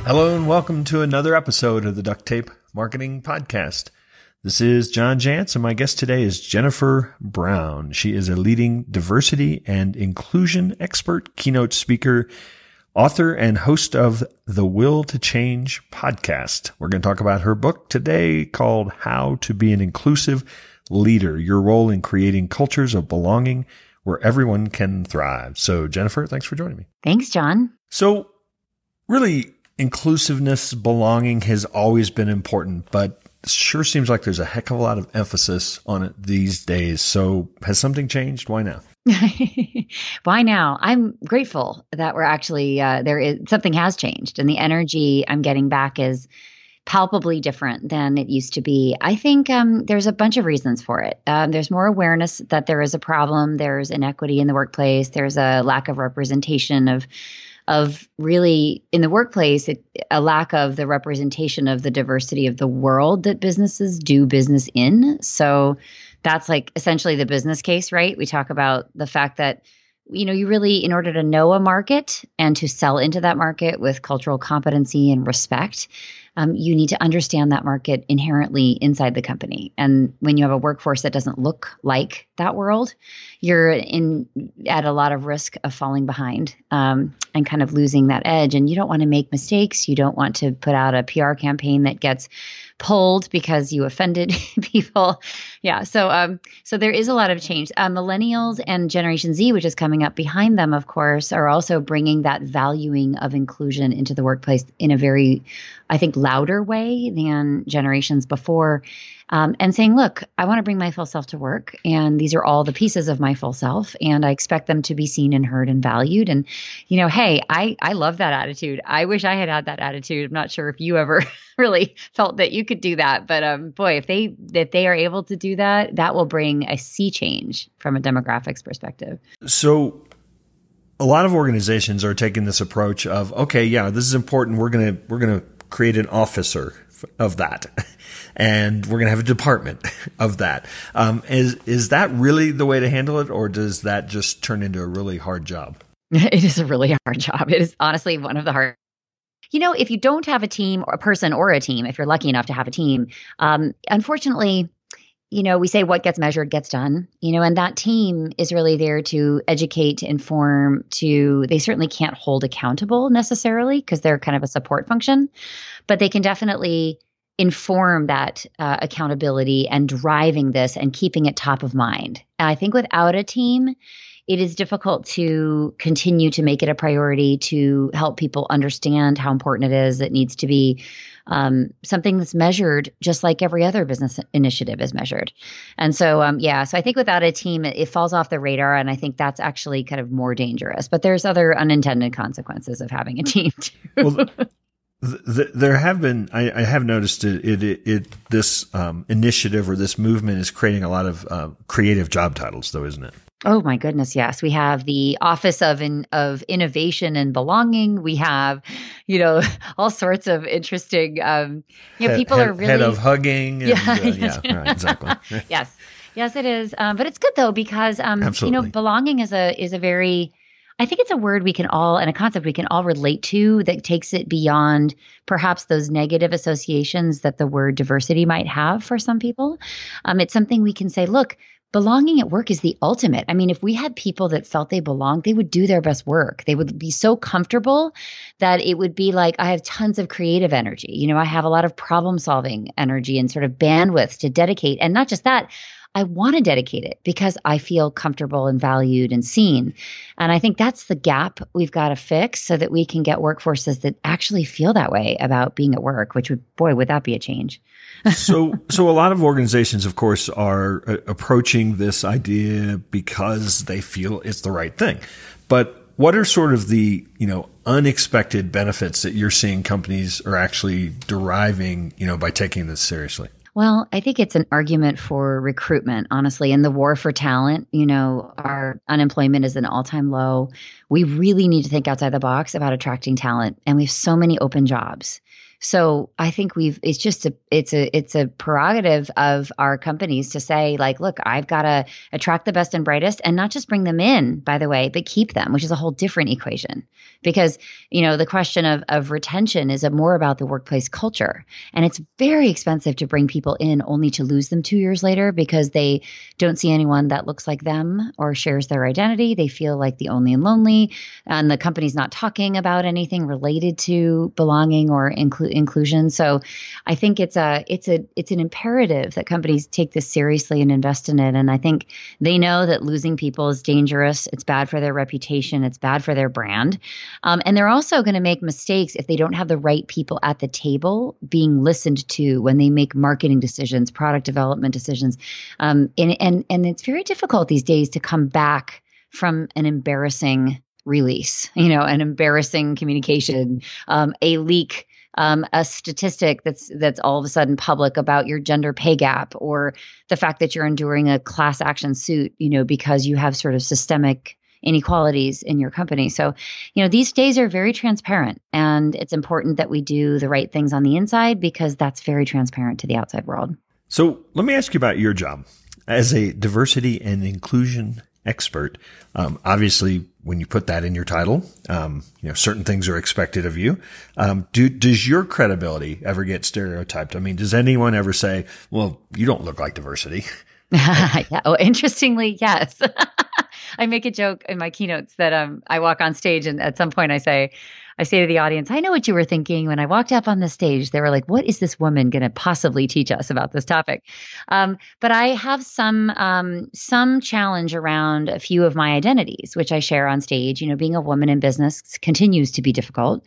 Hello and welcome to another episode of the Duct Tape Marketing Podcast. This is John Jantsch, and my guest today is Jennifer Brown. She is a leading diversity and inclusion expert, keynote speaker, author, and host of the Will to Change podcast. We're going to talk about her book today called How to Be an Inclusive Leader, Your Role in Creating Cultures of Belonging where Everyone Can Thrive. So Jennifer, thanks for joining me. Thanks, John. So really, inclusiveness, belonging has always been important, but it sure seems like there's a heck of a lot of emphasis on it these days. So has something changed? Why now? Why now? I'm grateful that we're actually, something has changed, and the energy I'm getting back is palpably different than it used to be. I think there's a bunch of reasons for it. There's more awareness that there is a problem. There's inequity in the workplace. There's a lack of representation of really in the workplace, a lack of the representation of the diversity of the world that businesses do business in. So that's like essentially the business case, right? We talk about the fact that, you really, in order to know a market and to sell into that market with cultural competency and respect, you need to understand that market inherently inside the company. And when you have a workforce that doesn't look like that world, you're at a lot of risk of falling behind and kind of losing that edge. And you don't want to make mistakes. You don't want to put out a PR campaign that gets pulled because you offended people. Yeah. So there is a lot of change. Millennials and Generation Z, which is coming up behind them, of course, are also bringing that valuing of inclusion into the workplace in a very, I think, louder way than generations before. And saying, look, I want to bring my full self to work, and these are all the pieces of my full self, and I expect them to be seen and heard and valued. And, hey, I love that attitude. I wish I had that attitude. I'm not sure if you ever really felt that you could do that, but boy, if they are able to do that, that will bring a sea change from a demographics perspective. So a lot of organizations are taking this approach of, okay, yeah, this is important. We're gonna create an officer of that, and we're going to have a department of that. Is that really the way to handle it, or does that just turn into a really hard job? It is a really hard job. It is honestly one of the hard. If you don't have a team or a person or a team, if you're lucky enough to have a team, unfortunately, we say what gets measured gets done, and that team is really there to educate, to inform, they certainly can't hold accountable necessarily because they're kind of a support function, but they can definitely inform that accountability and driving this and keeping it top of mind. And I think without a team, it is difficult to continue to make it a priority to help people understand how important it is. It needs to be something that's measured just like every other business initiative is measured. And so, so I think without a team, it falls off the radar. And I think that's actually kind of more dangerous. But there's other unintended consequences of having a team too. Well, there have been, I have noticed this initiative or this movement is creating a lot of creative job titles, though, isn't it? Oh my goodness, yes. We have the Office of Innovation and Belonging. We have, all sorts of interesting. People are really head of hugging. And, right, exactly. Yes, it is. But it's good though because belonging is a very. I think it's a word we can all, and a concept we can all relate to that takes it beyond perhaps those negative associations that the word diversity might have for some people. It's something we can say, look, belonging at work is the ultimate. I mean, if we had people that felt they belonged, they would do their best work. They would be so comfortable that it would be like, I have tons of creative energy. I have a lot of problem solving energy and sort of bandwidth to dedicate. And not just that, I want to dedicate it because I feel comfortable and valued and seen. And I think that's the gap we've got to fix so that we can get workforces that actually feel that way about being at work, which would that be a change? So a lot of organizations, of course, are approaching this idea because they feel it's the right thing. But what are sort of the, unexpected benefits that you're seeing companies are actually deriving, by taking this seriously? Well, I think it's an argument for recruitment, honestly, and the war for talent. Our unemployment is an all-time low. We really need to think outside the box about attracting talent. And we have so many open jobs. So I think it's a prerogative of our companies to say, like, look, I've got to attract the best and brightest, and not just bring them in, by the way, but keep them, which is a whole different equation. Because, the question of retention is more about the workplace culture. And it's very expensive to bring people in only to lose them 2 years later because they don't see anyone that looks like them or shares their identity. They feel like the only and lonely, and the company's not talking about anything related to belonging or inclusion. So I think it's an imperative that companies take this seriously and invest in it. And I think they know that losing people is dangerous. It's bad for their reputation. It's bad for their brand. And they're also going to make mistakes if they don't have the right people at the table being listened to when they make marketing decisions, product development decisions. And it's very difficult these days to come back from an embarrassing release, an embarrassing communication, a leak, a statistic that's all of a sudden public about your gender pay gap, or the fact that you're enduring a class action suit, because you have sort of systemic inequalities in your company. So, these days are very transparent, and it's important that we do the right things on the inside because that's very transparent to the outside world. So let me ask you about your job as a diversity and inclusion expert. Obviously, when you put that in your title, certain things are expected of you. Does your credibility ever get stereotyped? I mean, does anyone ever say, well, you don't look like diversity? Yeah. Oh, interestingly, yes. I make a joke in my keynotes that I walk on stage, and at some point I say to the audience, I know what you were thinking when I walked up on the stage. They were like, what is this woman going to possibly teach us about this topic? But I have some challenge around a few of my identities, which I share on stage. Being a woman in business continues to be difficult.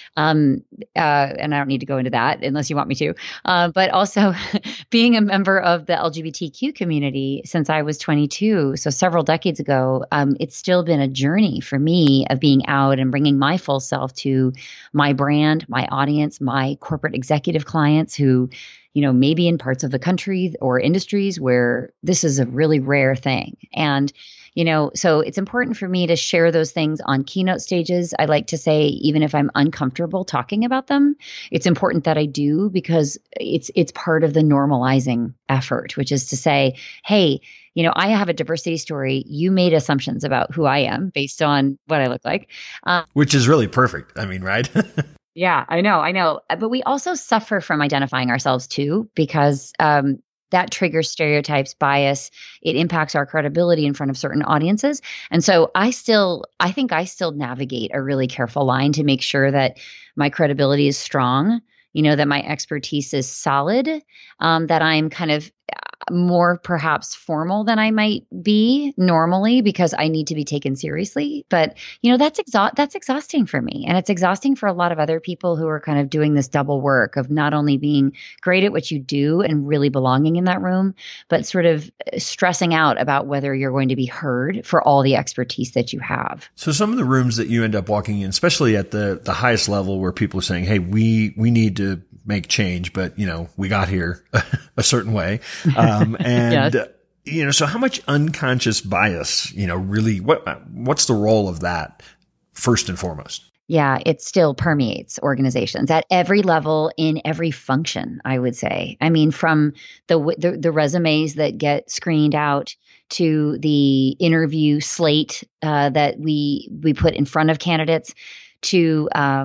And I don't need to go into that unless you want me to. But also being a member of the LGBTQ community since I was 22, so several decades ago, it's still been a journey for me of being out and bringing my full self to my brand, my audience, my corporate executive clients who, maybe in parts of the country or industries where this is a really rare thing. And so it's important for me to share those things on keynote stages. I like to say, even if I'm uncomfortable talking about them, it's important that I do because it's part of the normalizing effort, which is to say, hey, I have a diversity story. You made assumptions about who I am based on what I look like. Which is really perfect. I mean, right? Yeah, I know. But we also suffer from identifying ourselves too, because that triggers stereotypes, bias. It impacts our credibility in front of certain audiences. And so I think I still navigate a really careful line to make sure that my credibility is strong, that my expertise is solid, that I'm kind of more perhaps formal than I might be normally because I need to be taken seriously. But, that's exhausting for me. And it's exhausting for a lot of other people who are kind of doing this double work of not only being great at what you do and really belonging in that room, but sort of stressing out about whether you're going to be heard for all the expertise that you have. So some of the rooms that you end up walking in, especially at the highest level where people are saying, hey, we need to make change, but we got here a certain way. And, yes. So how much unconscious bias, really, what's the role of that first and foremost? Yeah, it still permeates organizations at every level, in every function, I would say. I mean, from the resumes that get screened out to the interview slate that we put in front of candidates, to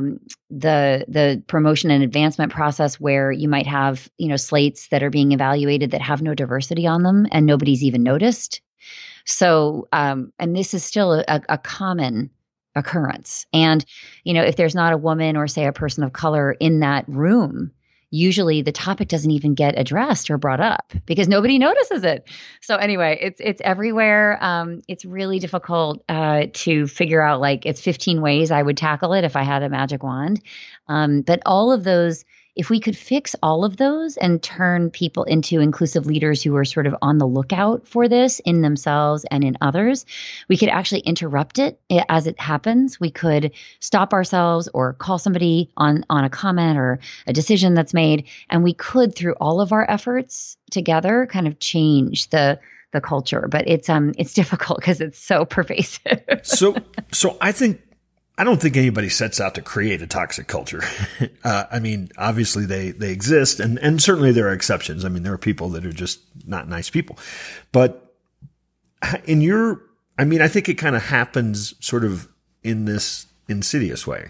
the promotion and advancement process where you might have, slates that are being evaluated that have no diversity on them and nobody's even noticed. So, and this is still a common occurrence. And, if there's not a woman or say a person of color in that room, usually the topic doesn't even get addressed or brought up because nobody notices it. So anyway, it's everywhere. It's really difficult to figure out, like, it's 15 ways I would tackle it if I had a magic wand. But all of those, if we could fix all of those and turn people into inclusive leaders who are sort of on the lookout for this in themselves and in others, we could actually interrupt it as it happens. We could stop ourselves or call somebody on a comment or a decision that's made. And we could, through all of our efforts together, kind of change the culture. But it's difficult because it's so pervasive. So I think I don't think anybody sets out to create a toxic culture. I mean, obviously they exist, and certainly there are exceptions. I mean, there are people that are just not nice people, but I think it kind of happens sort of in this insidious way.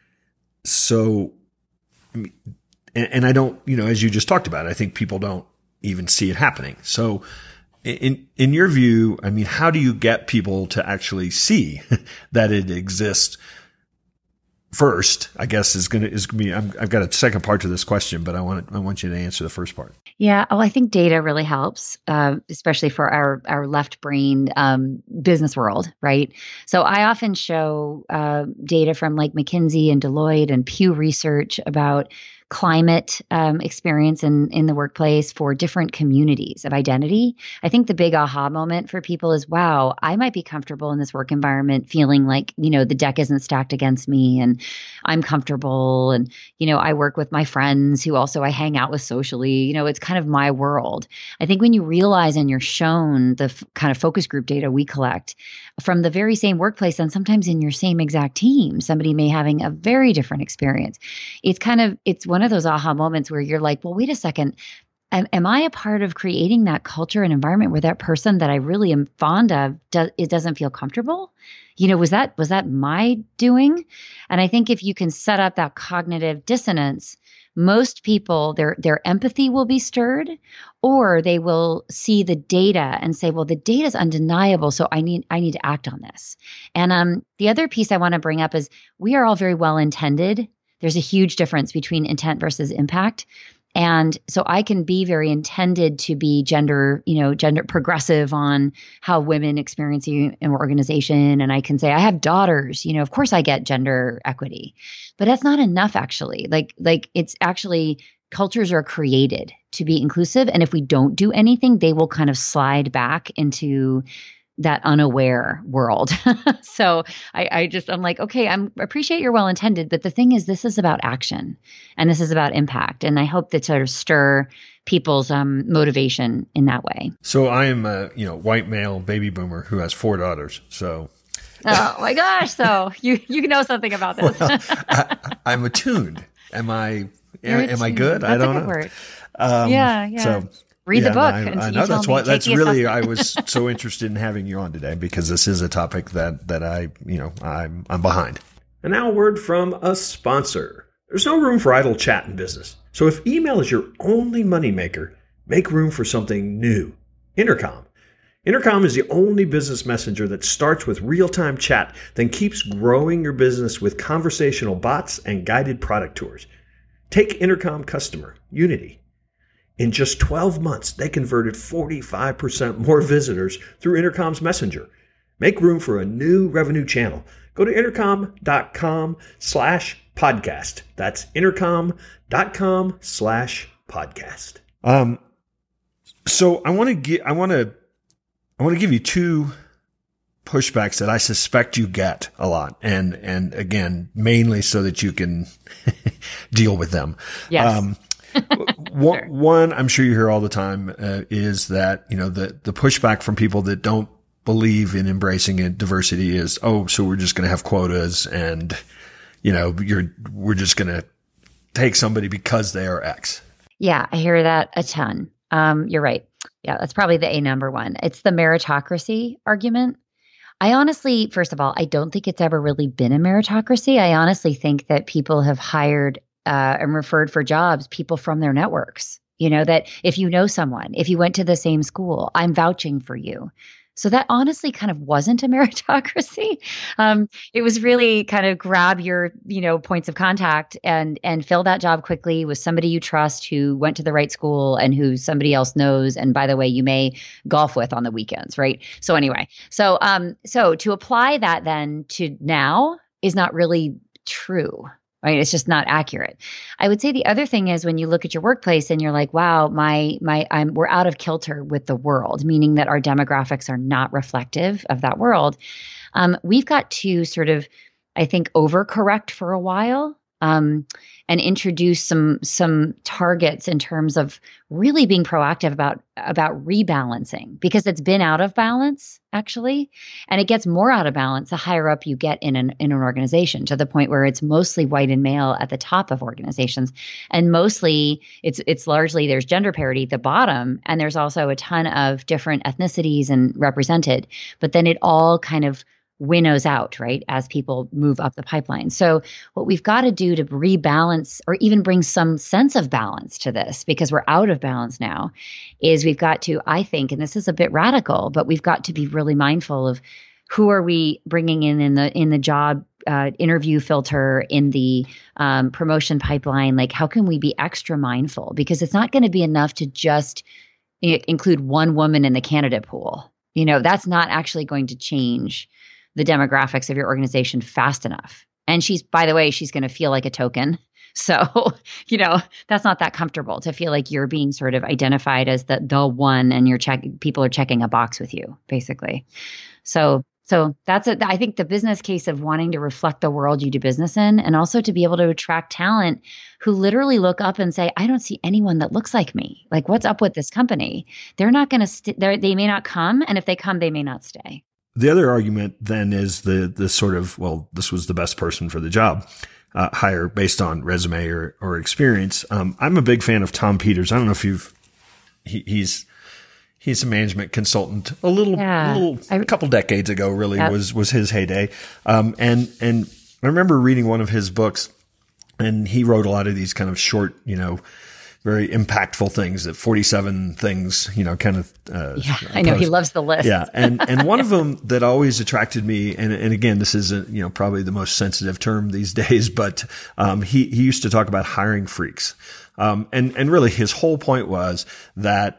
So, and I don't, as you just talked about, I think people don't even see it happening. So in your view, I mean, how do you get people to actually see that it exists? First, I guess is going to be. I've got a second part to this question, but I want you to answer the first part. Yeah, I think data really helps, especially for our left brain business world, right? So I often show data from like McKinsey and Deloitte and Pew Research about climate experience in the workplace for different communities of identity. I think the big aha moment for people is, wow, I might be comfortable in this work environment feeling like, the deck isn't stacked against me and I'm comfortable. And, I work with my friends who also I hang out with socially. It's kind of my world. I think when you realize and you're shown the kind of focus group data we collect from the very same workplace and sometimes in your same exact team, somebody may having a very different experience. It's one of those aha moments where you're like, well, wait a second. Am I a part of creating that culture and environment where that person that I really am fond of doesn't feel comfortable? Was that my doing? And I think if you can set up that cognitive dissonance, most people, their empathy will be stirred, or they will see the data and say, well, the data is undeniable, so I need to act on this. And the other piece I want to bring up is we are all very well intended. There's a huge difference between intent versus impact. And so I can be very intended to be gender progressive on how women experience an organization. And I can say, I have daughters, of course I get gender equity, but that's not enough actually. Like it's actually cultures are created to be inclusive. And if we don't do anything, they will kind of slide back into that unaware world. So I'm like, okay, I appreciate you're well intended, but the thing is, this is about action and this is about impact. And I hope that sort of stir people's motivation in that way. So I am a white male baby boomer who has 4 daughters. So oh my gosh, so you know something about this. Well, I'm attuned. Am I good? That's I don't a good know. Word. Yeah. So read the book. I know that's why. That's really. I was so interested in having you on today because this is a topic that I'm behind. And now a word from a sponsor. There's no room for idle chat in business. So if email is your only moneymaker, make room for something new. Intercom. Intercom is the only business messenger that starts with real-time chat, then keeps growing your business with conversational bots and guided product tours. Take Intercom customer, Unity. In just 12 months, they converted 45% more visitors through Intercom's Messenger. Make room for a new revenue channel. Go to intercom.com/podcast. That's intercom.com/podcast. So I want to give you 2 pushbacks that I suspect you get a lot. And again, mainly so that you can deal with them. Yes. Sure. One, I'm sure you hear all the time, is that, the pushback from people that don't believe in embracing diversity is, oh, so we're just going to have quotas and, we're just going to take somebody because they are X. Yeah, I hear that a ton. You're right. Yeah, that's probably the number one. It's the meritocracy argument. I honestly, first of all, I don't think it's ever really been a meritocracy. I honestly think that people have hired and referred for jobs, people from their networks, that if you know someone, if you went to the same school, I'm vouching for you. So that honestly kind of wasn't a meritocracy. It was really kind of grab your, points of contact and fill that job quickly with somebody you trust who went to the right school and who somebody else knows. And by the way, you may golf with on the weekends, right? So anyway, so to apply that then to now is not really true. Right? It's just not accurate. I would say the other thing is when you look at your workplace and you're like, wow, we're out of kilter with the world, meaning that our demographics are not reflective of that world. We've got to sort of, I think, overcorrect for a while and introduce some targets in terms of really being proactive about rebalancing, because it's been out of balance actually, and it gets more out of balance the higher up you get in an organization, to the point where it's mostly white and male at the top of organizations, and mostly it's largely there's gender parity at the bottom, and there's also a ton of different ethnicities and represented, but then it all kind of winnows out, right, as people move up the pipeline. So what we've got to do to rebalance, or even bring some sense of balance to this, because we're out of balance now, is we've got to, I think, and this is a bit radical, but we've got to be really mindful of who are we bringing in the job interview filter, in the promotion pipeline. Like, how can we be extra mindful? Because it's not going to be enough to just include one woman in the candidate pool. That's not actually going to change the demographics of your organization fast enough. And by the way, she's going to feel like a token. So, that's not that comfortable to feel like you're being sort of identified as the one, and people are checking a box with you, basically. So that's it. I think the business case of wanting to reflect the world you do business in, and also to be able to attract talent who literally look up and say, I don't see anyone that looks like me. Like, what's up with this company? They're not going to, they may not come. And if they come, they may not stay. The other argument then is the sort of, well, this was the best person for the job, hire based on resume or experience. I'm a big fan of Tom Peters. I don't know if he's a management consultant. A couple decades ago, really. Yep. was his heyday. And I remember reading one of his books, and he wrote a lot of these kind of short, very impactful things, that 47 things, kind of. I know he loves the list. Yeah. And one of them that always attracted me, and again, this is probably the most sensitive term these days, but, he used to talk about hiring freaks. And really his whole point was that,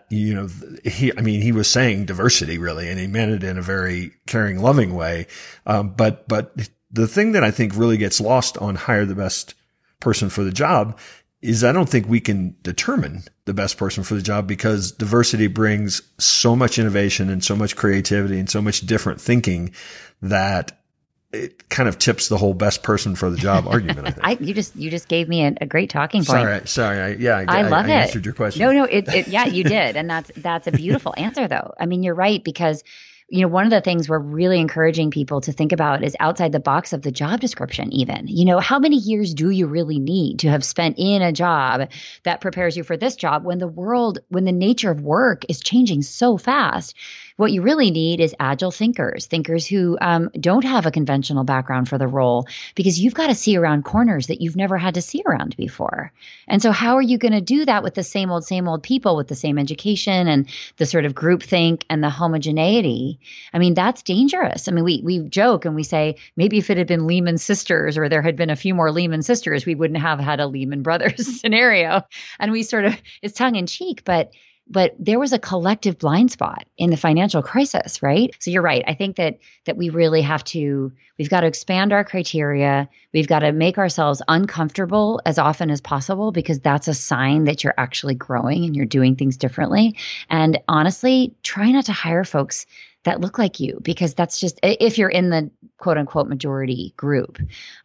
he was saying diversity really, and he meant it in a very caring, loving way. But the thing that I think really gets lost on hire the best person for the job is I don't think we can determine the best person for the job, because diversity brings so much innovation and so much creativity and so much different thinking that it kind of tips the whole best person for the job argument. I think. You just gave me a great talking point. Sorry. I love it. I answered your question. No, yeah, you did. And that's a beautiful answer though. I mean, you're right, because one of the things we're really encouraging people to think about is outside the box of the job description even. How many years do you really need to have spent in a job that prepares you for this job, when the nature of work is changing so fast? What you really need is agile thinkers who don't have a conventional background for the role, because you've got to see around corners that you've never had to see around before. And so how are you going to do that with the same old people with the same education and the sort of groupthink and the homogeneity? I mean, that's dangerous. I mean, we joke and we say, maybe if it had been Lehman Sisters, or there had been a few more Lehman Sisters, we wouldn't have had a Lehman Brothers scenario. And we sort of, it's tongue in cheek, but there was a collective blind spot in the financial crisis, right? So you're right. I think that we really we've got to expand our criteria. We've got to make ourselves uncomfortable as often as possible, because that's a sign that you're actually growing and you're doing things differently. And honestly, try not to hire folks that look like you, because that's just, if you're in the quote unquote majority group.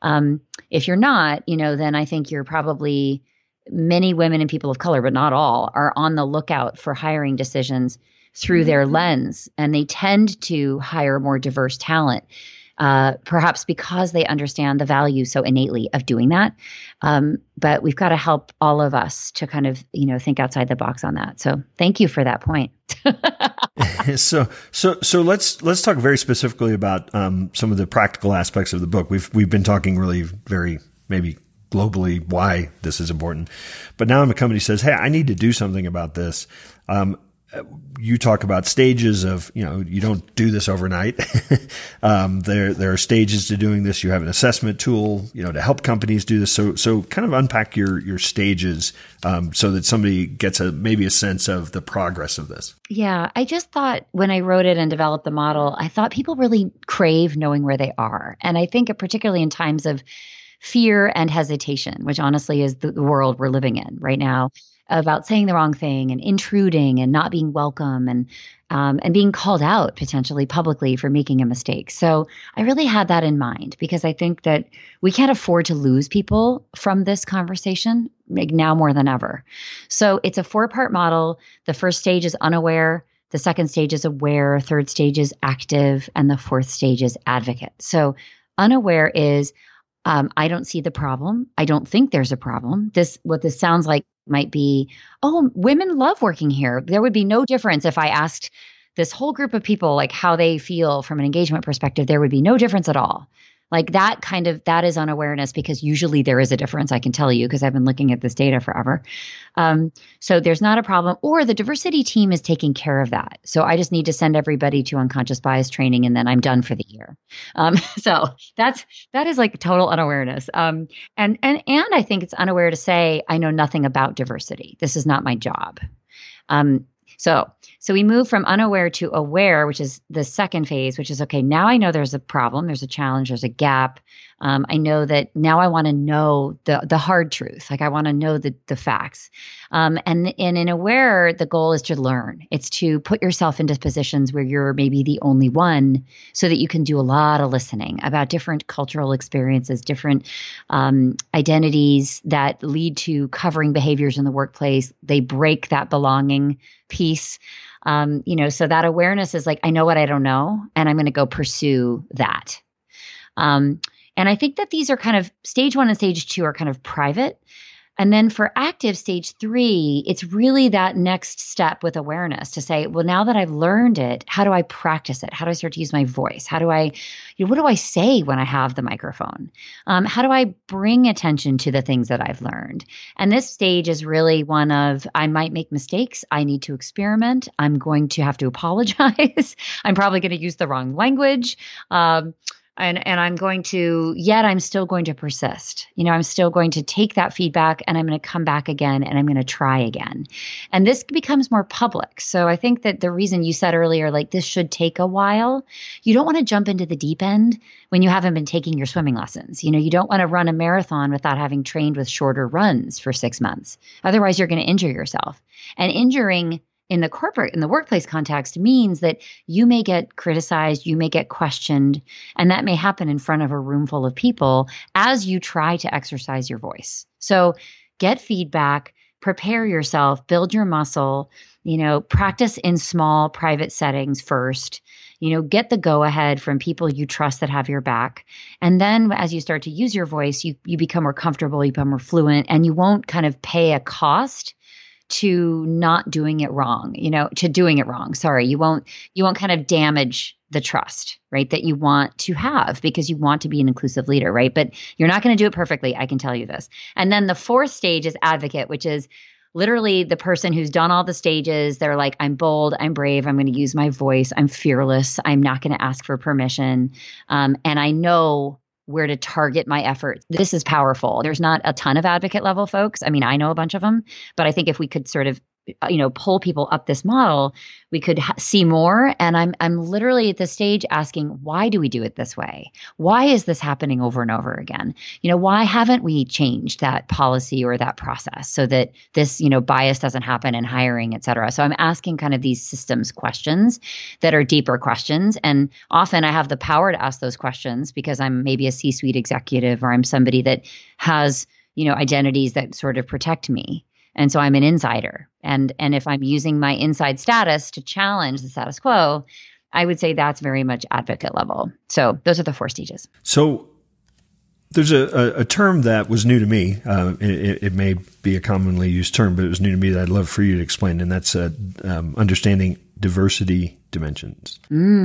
If you're not, then I think you're probably, many women and people of color, but not all, are on the lookout for hiring decisions through their lens. And they tend to hire more diverse talent, perhaps because they understand the value so innately of doing that. But we've got to help all of us to kind of, think outside the box on that. So thank you for that point. So let's talk very specifically about some of the practical aspects of the book. We've been talking really very maybe globally why this is important. But now a company says, hey, I need to do something about this. You talk about stages of, you don't do this overnight. There are stages to doing this. You have an assessment tool, to help companies do this. So kind of unpack your stages, so that somebody gets maybe a sense of the progress of this. Yeah. I just thought when I wrote it and developed the model, I thought people really crave knowing where they are. And I think particularly in times of fear and hesitation, which honestly is the world we're living in right now. about saying the wrong thing and intruding and not being welcome and being called out potentially publicly for making a mistake. So I really had that in mind because I think that we can't afford to lose people from this conversation, like now more than ever. So it's a 4-part model. The first stage is unaware. The second stage is aware. Third stage is active. And the fourth stage is advocate. So unaware is I don't see the problem. I don't think there's a problem. What this sounds like might be, oh, women love working here. There would be no difference if I asked this whole group of people like how they feel from an engagement perspective. There would be no difference at all. Like that is unawareness because usually there is a difference. I can tell you because I've been looking at this data forever. So there's not a problem, or the diversity team is taking care of that. So I just need to send everybody to unconscious bias training and then I'm done for the year. So that is like total unawareness. And I think it's unaware to say, I know nothing about diversity. This is not my job. So we move from unaware to aware, which is the second phase, which is, okay, now I know there's a problem, there's a challenge, there's a gap. I know that now I want to know the hard truth. Like I want to know the facts. And in aware, the goal is to learn. It's to put yourself into positions where you're maybe the only one so that you can do a lot of listening about different cultural experiences, different identities that lead to covering behaviors in the workplace. They break that belonging piece. So that awareness is like, I know what I don't know, and I'm going to go pursue that. And I think that these are kind of stage 1 and stage 2 are kind of private. And then for active stage 3, it's really that next step with awareness to say, well, now that I've learned it, how do I practice it? How do I start to use my voice? How do what do I say when I have the microphone? How do I bring attention to the things that I've learned? And this stage is really one of, I might make mistakes. I need to experiment. I'm going to have to apologize. I'm probably going to use the wrong language. And I'm still going to persist. I'm still going to take that feedback and I'm going to come back again and I'm going to try again. And this becomes more public. So I think that the reason you said earlier, like this should take a while, you don't want to jump into the deep end when you haven't been taking your swimming lessons. You don't want to run a marathon without having trained with shorter runs for 6 months. Otherwise, you're going to injure yourself. And injuring in the workplace context means that you may get criticized, you may get questioned, and that may happen in front of a room full of people as you try to exercise your voice. So get feedback, prepare yourself, build your muscle, practice in small private settings first, get the go ahead from people you trust that have your back. And then as you start to use your voice, you become more comfortable, you become more fluent, and you won't kind of pay a cost to not doing it wrong, to doing it wrong. Sorry, you won't kind of damage the trust, right, that you want to have because you want to be an inclusive leader, right? But you're not going to do it perfectly. I can tell you this. And then the fourth stage is advocate, which is literally the person who's done all the stages. They're like, I'm bold, I'm brave, I'm going to use my voice, I'm fearless, I'm not going to ask for permission. And I know where to target my efforts. This is powerful. There's not a ton of advocate level folks. I mean, I know a bunch of them, but I think if we could sort of, pull people up this model, we could see more. And I'm literally at this stage asking, why do we do it this way? Why is this happening over and over again? Why haven't we changed that policy or that process so that this, bias doesn't happen in hiring, et cetera? So I'm asking kind of these systems questions that are deeper questions. And often I have the power to ask those questions because I'm maybe a C-suite executive or I'm somebody that has, identities that sort of protect me. And so I'm an insider. And if I'm using my inside status to challenge the status quo, I would say that's very much advocate level. So those are the 4 stages. So there's a term that was new to me. It may be a commonly used term, but it was new to me that I'd love for you to explain. And that's understanding diversity dimensions.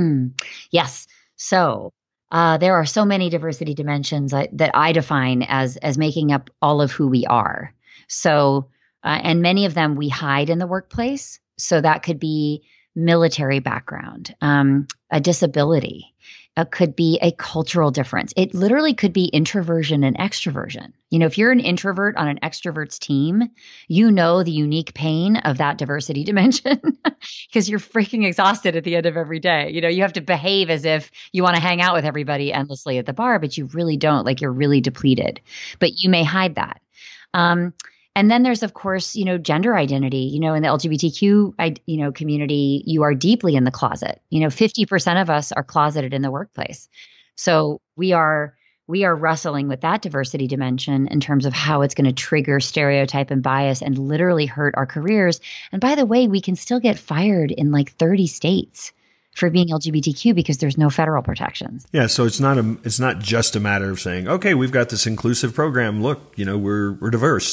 Yes. So there are so many diversity dimensions that I define as making up all of who we are. So and many of them we hide in the workplace. So that could be military background, a disability. It could be a cultural difference. It literally could be introversion and extroversion. If you're an introvert on an extrovert's team, the unique pain of that diversity dimension because you're freaking exhausted at the end of every day. You have to behave as if you want to hang out with everybody endlessly at the bar, but you really don't. Like you're really depleted, but you may hide that. And then there's, of course, gender identity. In the LGBTQ, community, you are deeply in the closet. 50% of us are closeted in the workplace. So we are wrestling with that diversity dimension in terms of how it's going to trigger stereotype and bias and literally hurt our careers. And by the way, we can still get fired in like 30 states for being LGBTQ because there's no federal protections. Yeah, so it's not just a matter of saying, okay, we've got this inclusive program. Look, we're diverse.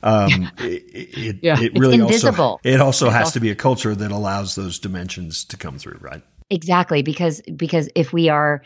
It really also has to be a culture that allows those dimensions to come through, right? Exactly, because if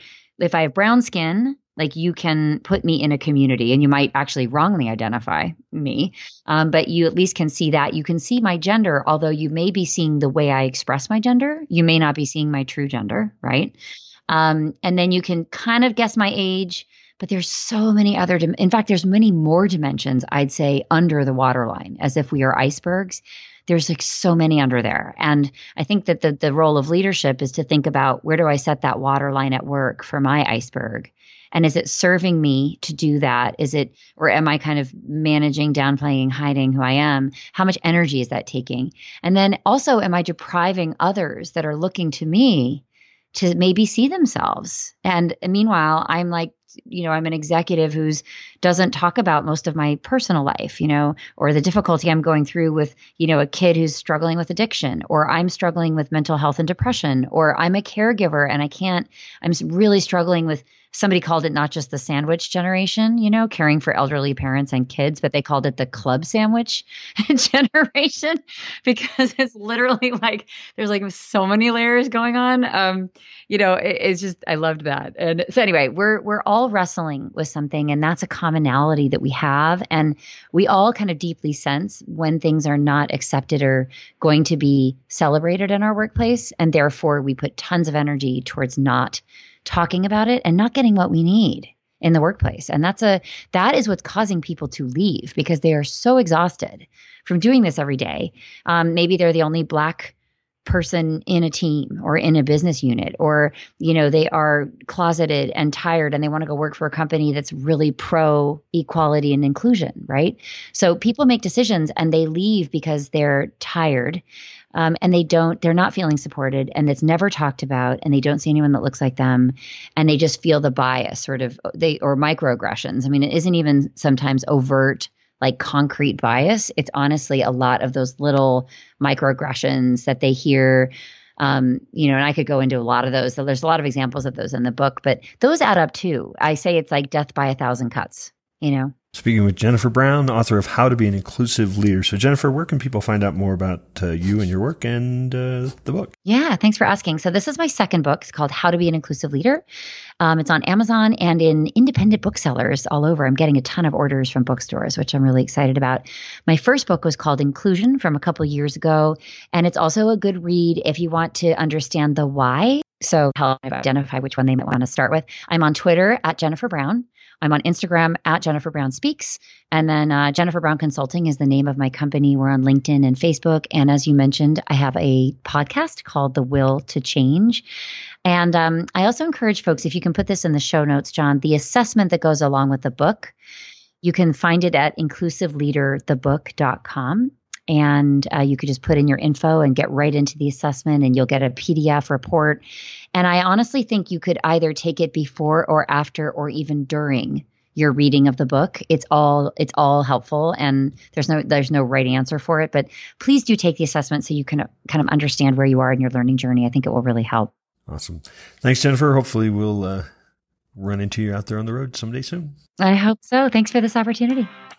I have brown skin, like you can put me in a community and you might actually wrongly identify me, but you at least can see that. You can see my gender, although you may be seeing the way I express my gender. You may not be seeing my true gender, right? And then you can kind of guess my age, but there's so many other, in fact, there's many more dimensions, I'd say, under the waterline, as if we are icebergs. There's like so many under there. And I think that the role of leadership is to think about, where do I set that waterline at work for my iceberg? And is it serving me to do that? Or am I kind of managing, downplaying, hiding who I am? How much energy is that taking? And then also, am I depriving others that are looking to me to maybe see themselves? And meanwhile, I'm like, I'm an executive who doesn't talk about most of my personal life, or the difficulty I'm going through with, a kid who's struggling with addiction, or I'm struggling with mental health and depression, or I'm a caregiver and I'm really struggling with, somebody called it not just the sandwich generation, caring for elderly parents and kids, but they called it the club sandwich generation, because it's literally like, there's like so many layers going on. It's just, I loved that. And so anyway, we're all wrestling with something, and that's a commonality that we have. And we all kind of deeply sense when things are not accepted or going to be celebrated in our workplace. And therefore we put tons of energy towards not talking about it and not getting what we need in the workplace. And that is what's causing people to leave, because they are so exhausted from doing this every day. Maybe they're the only Black person in a team or in a business unit, or, they are closeted and tired and they want to go work for a company that's really pro equality and inclusion, right? So people make decisions and they leave because they're tired. And they're not feeling supported, and it's never talked about, and they don't see anyone that looks like them, and they just feel the bias or microaggressions. It isn't even sometimes overt, like concrete bias. It's honestly a lot of those little microaggressions that they hear. And I could go into a lot of those. So there's a lot of examples of those in the book, but those add up too. I say it's like death by 1,000 cuts, Speaking with Jennifer Brown, author of How to Be an Inclusive Leader. So Jennifer, where can people find out more about you and your work and the book? Yeah, thanks for asking. So this is my second book. It's called How to Be an Inclusive Leader. It's on Amazon and in independent booksellers all over. I'm getting a ton of orders from bookstores, which I'm really excited about. My first book was called Inclusion from a couple of years ago. And it's also a good read if you want to understand the why. So help identify which one they might want to start with. I'm on Twitter at Jennifer Brown. I'm on Instagram at Jennifer Brown Speaks. And then Jennifer Brown Consulting is the name of my company. We're on LinkedIn and Facebook. And as you mentioned, I have a podcast called The Will to Change. And I also encourage folks, if you can put this in the show notes, John, the assessment that goes along with the book, you can find it at inclusiveleaderthebook.com. And you could just put in your info and get right into the assessment, and you'll get a PDF report. And I honestly think you could either take it before or after or even during your reading of the book. It's all helpful, and there's no right answer for it. But please do take the assessment so you can kind of understand where you are in your learning journey. I think it will really help. Awesome. Thanks, Jennifer. Hopefully we'll run into you out there on the road someday soon. I hope so. Thanks for this opportunity.